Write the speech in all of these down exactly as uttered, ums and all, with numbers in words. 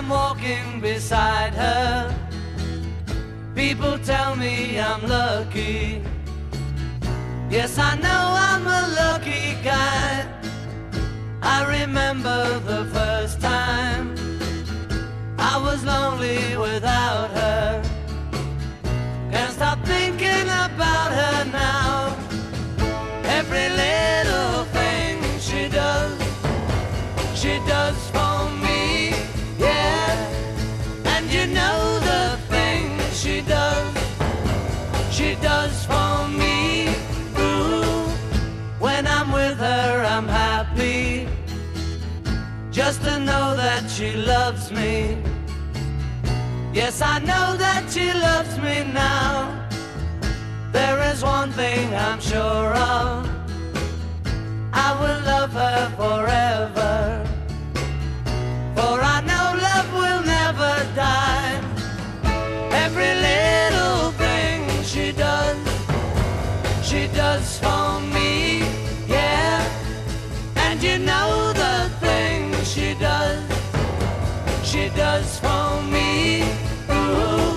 I'm walking beside her, people tell me I'm lucky. Yes, I know I'm a lucky guy. I remember the first time I was lonely without her. Can't stop thinking about her now. Every little thing she does, she does for me, yeah. And you know the thing she does, she does for me, ooh. When I'm with her I'm happy, just to know that she loves me. Yes, I know that she loves me now. There is one thing I'm sure of, I will love her forever. For I know love will never die. Every little thing she does, she does for me, yeah. And you know the thing she does, she does for me, ooh.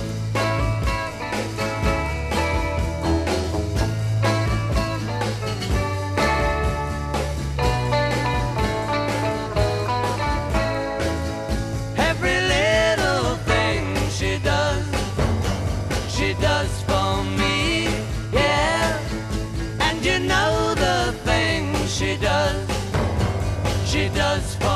Every little thing she does, she does for me, yeah. And you know the thing she does, she does for